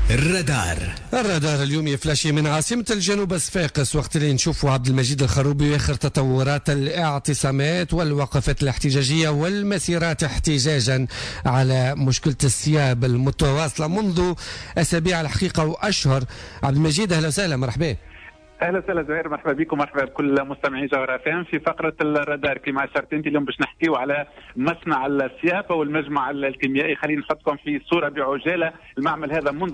الرادار اليوم يفلاشي من عاصمة الجنوب صفاقس، وقت اللي نشوفوا عبد المجيد الخروبي آخر تطورات الاعتصامات والوقفات الاحتجاجية والمسيرات احتجاجا على مشكلة الثياب المتواصلة منذ أسابيع الحقيقة وأشهر. عبد المجيد أهلا وسهلا، مرحبا. اهلا وسهلا زهير، مرحبا بكم، مرحبا بكل مستمعي جوهر FM. في فقره الرادار كما اشرت انت اليوم باش نحكيو على مصنع السيافه والمجمع الكيميائي. خلينا نحطكم في صوره بعجاله. المعمل هذا منذ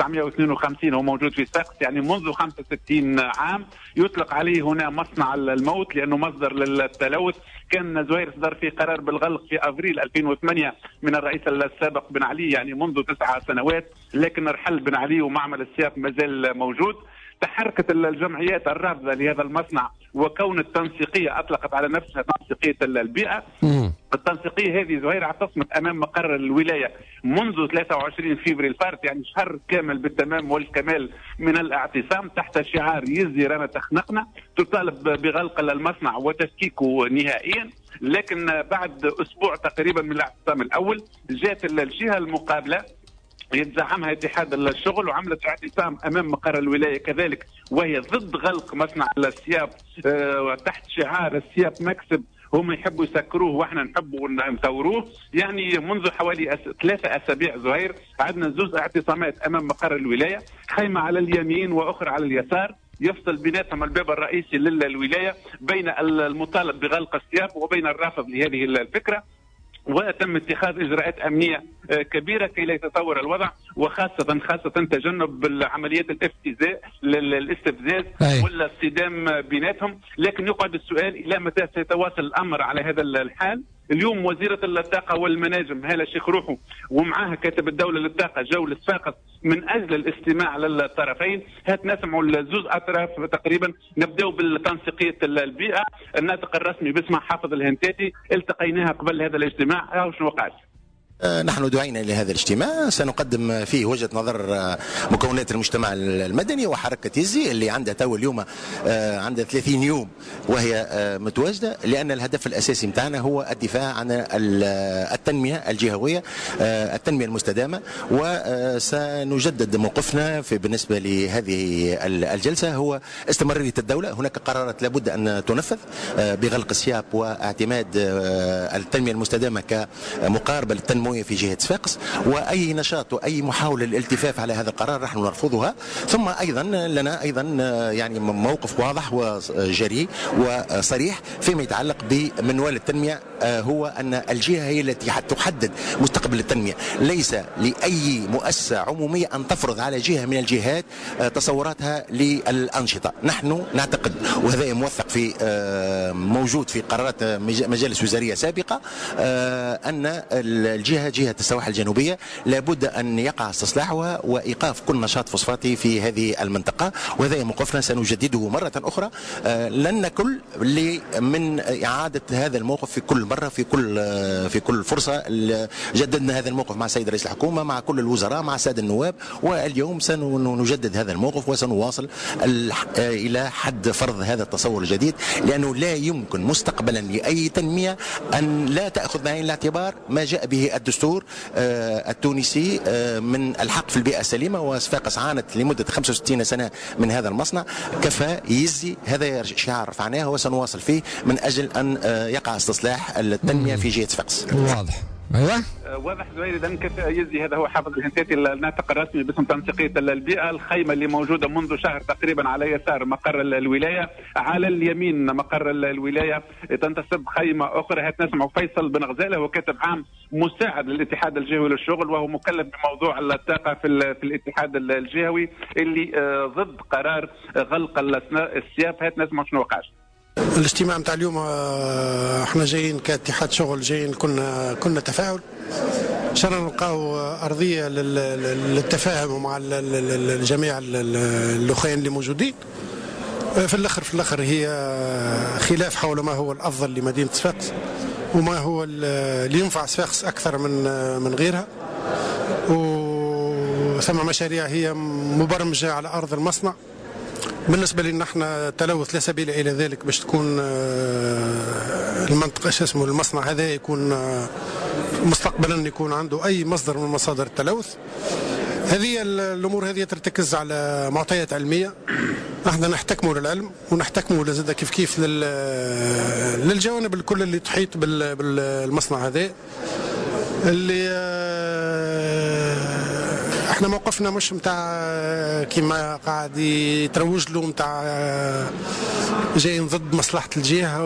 1952 هو موجود في صفاقس، يعني منذ 65 عام. يطلق عليه هنا مصنع الموت لانه مصدر للتلوث. كان زهير صدر في قرار بالغلق في ابريل 2008 من الرئيس السابق بن علي، يعني منذ 9 سنوات، لكن رحل بن علي ومعمل السياف مازال موجود. تحركت الجمعيات الرافضة لهذا المصنع، وكون التنسيقية أطلقت على نفسها تنسيقية البيئة. التنسيقية هذه زهير اعتصمت أمام مقر الولاية منذ 23 فبراير الفارط، يعني شهر كامل بالتمام والكمال من الاعتصام، تحت شعار يزي رانا تخنقنا. تطالب بغلق المصنع وتفكيكه نهائيا. لكن بعد أسبوع تقريبا من الاعتصام الأول جاءت الجهة المقابلة يتزعمها اتحاد الشغل وعملت اعتصام امام مقر الولايه كذلك، وهي ضد غلق مصنع السياف تحت شعار السياف مكسب. هم يحبوا يسكروه واحنا نحبوا نثوروه. يعني منذ حوالي 3 أسابيع زهير عندنا 2 اعتصامات امام مقر الولايه، خيمه على اليمين واخرى على اليسار، يفصل بيناتهم الباب الرئيسي للولايه بين المطالب بغلق السياف وبين الرافض لهذه الفكره. وتم اتخاذ اجراءات امنيه كبيره كي لا يتطور الوضع، وخاصه تجنب عمليات الاستفزاز ولا الصدام بيناتهم. لكن يقعد السؤال الى متى سيتواصل الامر على هذا الحال. اليوم وزيرة الطاقة والمناجم هالة شيخ روحو ومعها كاتب الدولة للطاقة جو لصفاقس من أجل الاستماع للطرفين. هات نسمعوا الزوز أطراف تقريبا. نبدأ بالتنسيقية البيئة. الناطق الرسمي باسمه حافظ الهنتاتي، التقيناها قبل هذا الاجتماع. شنو وقعت؟ نحن دعينا لهذا الاجتماع، سنقدم فيه وجهة نظر مكونات المجتمع المدني وحركة يزي اللي عندها تو اليوم عندها 30 يوم وهي متواجدة، لأن الهدف الأساسي متاعنا هو الدفاع عن التنمية الجهوية، التنمية المستدامة. وسنجدد موقفنا بالنسبة لهذه الجلسة هو استمرارية الدولة. هناك قرارات لابد أن تنفذ بغلق السياب واعتماد التنمية المستدامة كمقاربة للتنمية في جهة صفاقس، وأي نشاط وأي محاولة للالتفاف على هذا القرار نحن نرفضها. ثم أيضا لنا أيضا يعني موقف واضح وجريء وصريح فيما يتعلق بمنوال التنمية، هو أن الجهة هي التي تحدد مستقبل التنمية. ليس لأي مؤسسة عمومية أن تفرض على جهة من الجهات تصوراتها للأنشطة. نحن نعتقد، وهذا موثق في موجود في قرارات مجالس وزارية سابقة، أن الجهة جهة السواحل الجنوبية لابد أن يقع استصلاحها وإيقاف كل نشاط فوسفاتي في هذه المنطقة، وهذا موقفنا سنجدده مرة أخرى. لن نكل من إعادة هذا الموقف في كل مرة، في كل فرصة. جددنا هذا الموقف مع السيد رئيس الحكومة، مع كل الوزراء، مع السادة النواب، واليوم سنجدد هذا الموقف وسنواصل إلى حد فرض هذا التصور الجديد، لأنه لا يمكن مستقبلا لأي تنمية أن لا تأخذ بعين الاعتبار ما جاء به الدستور التونسي من الحق في البيئة السليمة. وصفاقس عانت لمدة 65 سنة من هذا المصنع. كفى يزي، هذا شعار رفعناه وسنواصل فيه من أجل أن يقع استصلاح التنمية في جهة صفاقس. واضح. ايوه واضح زهير. اذا كفى يزي، هذا هو حافظ الهنتاتي الناطق الرسمي باسم تنسيقيه البيئه. الخيمه اللي موجوده منذ شهر تقريبا على يسار مقر الولايه، على اليمين مقر الولايه تنتسب خيمه اخرى. هات نسمع فيصل بن غزاله، هو كاتب عام مساعد للاتحاد الجهوي للشغل، وهو مكلف بموضوع الطاقه في الاتحاد الجهوي اللي ضد قرار غلق السياف. هات نسمع شنو وقعش. الاجتماع متاع اليوم احنا جايين كاتحاد شغل، جايين كنا تفاعل عشان نلقاو ارضيه للتفاهم مع الجميع الاخوين اللي موجودين. في الاخر هي خلاف حول ما هو الافضل لمدينه صفاقس وما هو اللي ينفع صفاقس اكثر من غيرها. وثم مشاريع هي مبرمجه على ارض المصنع. بالنسبة لنا احنا تلوث لا سبيل إلى ذلك باش تكون المنطقة المصنع هذا يكون مستقبلا يكون عنده أي مصدر من مصادر التلوث. هذه الامور هذه ترتكز على معطيات علميه، احنا نحتكموا للعلم ونحتكموا لزاد كيف للجوانب الكل اللي تحيط بالمصنع هذا، اللي احنا موقفنا مش متاع كيما قاعد يتروج له متاع جايين ضد مصلحة الجهة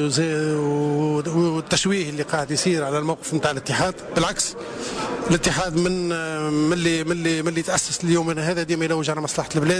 والتشويه اللي قاعد يصير على الموقف متاع الاتحاد. بالعكس، الاتحاد من اللي تأسس اليوم هذا ديما يلوج على مصلحة البلاد،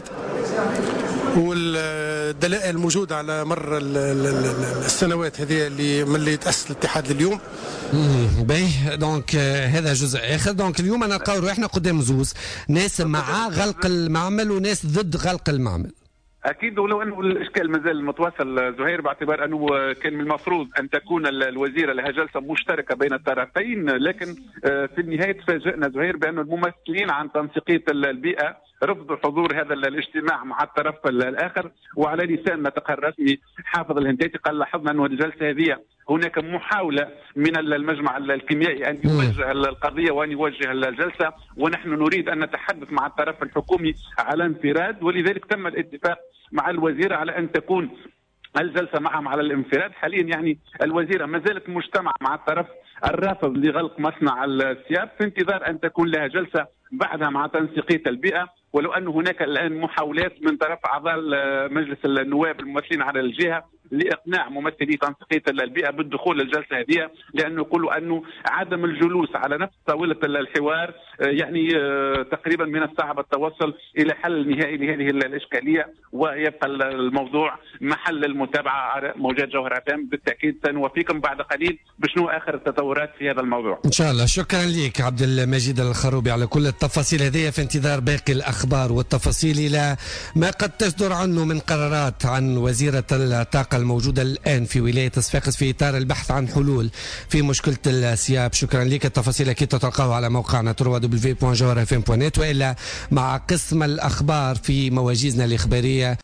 والدلائل موجودة على مر السنوات هذه اللي تأسس الاتحاد لليوم. باهي، دونك هذا جزء اخر. دونك اليوم انا نلقاو روحنا قدام زوز، ناس مع غلق المعمل وناس ضد غلق المعمل. اكيد، ولو انه الاشكال مازال متواصل زهير، باعتبار انه كان من المفروض ان تكون الوزيره لها جلسه مشتركه بين الطرفين، لكن في النهايه تفاجئنا زهير بان الممثلين عن تنسيقيه البيئه رفضوا حضور هذا الاجتماع مع الطرف الاخر. وعلى لسان ناطقها الرسمي حافظ الهنديتي قال لاحظنا انه الجلسه هذه هناك محاولة من المجمع الكيميائي أن يوجه القضية وأن يوجه الجلسة، ونحن نريد أن نتحدث مع الطرف الحكومي على انفراد، ولذلك تم الاتفاق مع الوزيرة على أن تكون الجلسة معهم على الانفراد. حاليا يعني الوزيرة ما زالت مجتمع مع الطرف الرافض لغلق مصنع الثياب في انتظار أن تكون لها جلسة بعدها مع تنسيقية البيئة، ولو أن هناك الآن محاولات من طرف أعضاء مجلس النواب الممثلين على الجهة لإقناع ممثلي تنسيقية البيئة بالدخول للجلسة هذه، لأنه يقولوا أنه عدم الجلوس على نفس طاولة الحوار يعني تقريبا من الصعب التوصل إلى حل نهائي لهذه الإشكالية، ويبقى الموضوع محل المتابعة. موجات جوهر عتام بالتأكيد سنوفيكم بعد قليل بشنو آخر التطورات في هذا الموضوع إن شاء الله. شكرا لك عبد المجيد الخروبي على كل التفاصيل هذه، في انتظار باقي الأخبار والتفاصيل إلى ما قد تصدر عنه من قرارات عن وزيرة الطاقة الموجودة الآن في ولاية صفاقس في إطار البحث عن حلول في مشكلة الثياب. شكرا لك. التفاصيل أكيد تلقاها على موقعنا www.jawharfm.net، وإلا مع قسم الأخبار في مواجيزنا الإخبارية